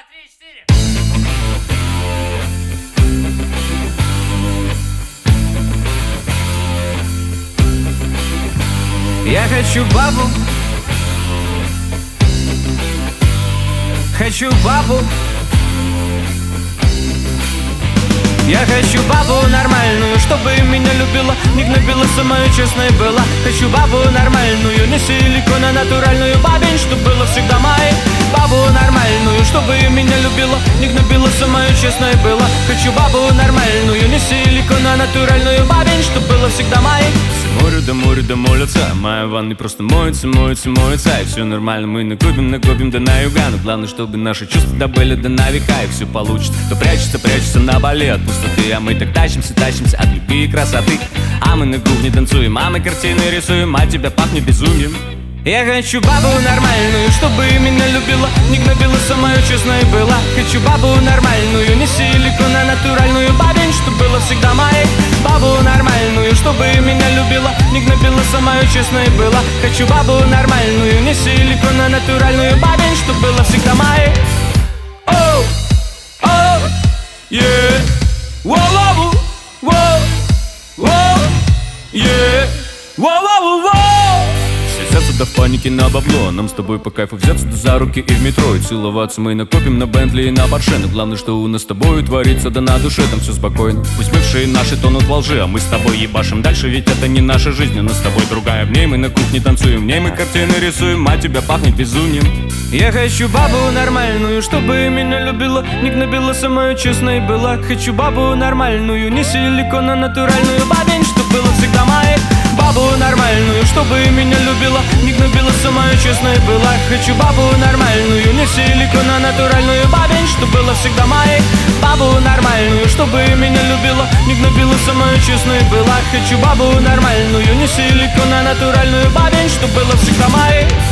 три, четыре. Я хочу бабу, хочу бабу. Я хочу бабу нормальную, чтобы меня любила, не гнобила, самая честная была. Хочу бабу нормальную, не силикон, а натуральную бабень, чтоб было всегда моей. Бабу нормальную, чтобы меня любила, не гнобила, самая честная была. Хочу бабу нормальную, не силикон, а натуральную бабень, чтоб было всегда моей. С моря до молятся, а моя ванна просто моется. И все нормально, мы накопим да на юга. Но главное, чтобы наши чувства добыли да на века. И все получится, кто прячется на боли от пустоты. А мы так тащимся от любви и красоты. А мы на кухне танцуем, а мы картины рисуем, а тебя пахнет безумием. Я хочу бабу нормальную, чтобы меня любила, не гнобила, самая честная была. Хочу бабу нормальную, не силикон, а натуральную бабень, чтоб было всегда моей. Бабу нормальную, чтобы меня любила, не гнобила, самая честная была. Хочу бабу нормальную, не силикон, а натуральную бабень, чтоб было всегда моей. Оу, оу, yeah. Воу-воу, воу, воу, yeah. Воу-воу-воу. Взяться да в панике на бабло. Нам с тобой по кайфу взяться да за руки и в метро. И целоваться мы накопим на Бентли и на Порше. Но главное, что у нас с тобой творится, да на душе там все спокойно. Пусть бывшие наши тонут во лжи, а мы с тобой ебашим дальше. Ведь это не наша жизнь, у нас с тобой другая. В ней мы на кухне танцуем, в ней мы картины рисуем, а тебя пахнет безумием. Я хочу бабу нормальную, чтобы меня любила, не гнобила, самая честная была. Хочу бабу нормальную, не силикон, а натуральную бабень, чтоб было всегда моей. Бабу нормальную, чтобы меня любила, не гнобила, самая честная была. Хочу бабу нормальную, не силикон, а натуральную бабень, чтоб было всегда моей. Бабу нормальную, чтобы меня любила, не гнобила, самая честная была. Хочу бабу нормальную, не силикон, а натуральную бабень, чтоб было всегда моей.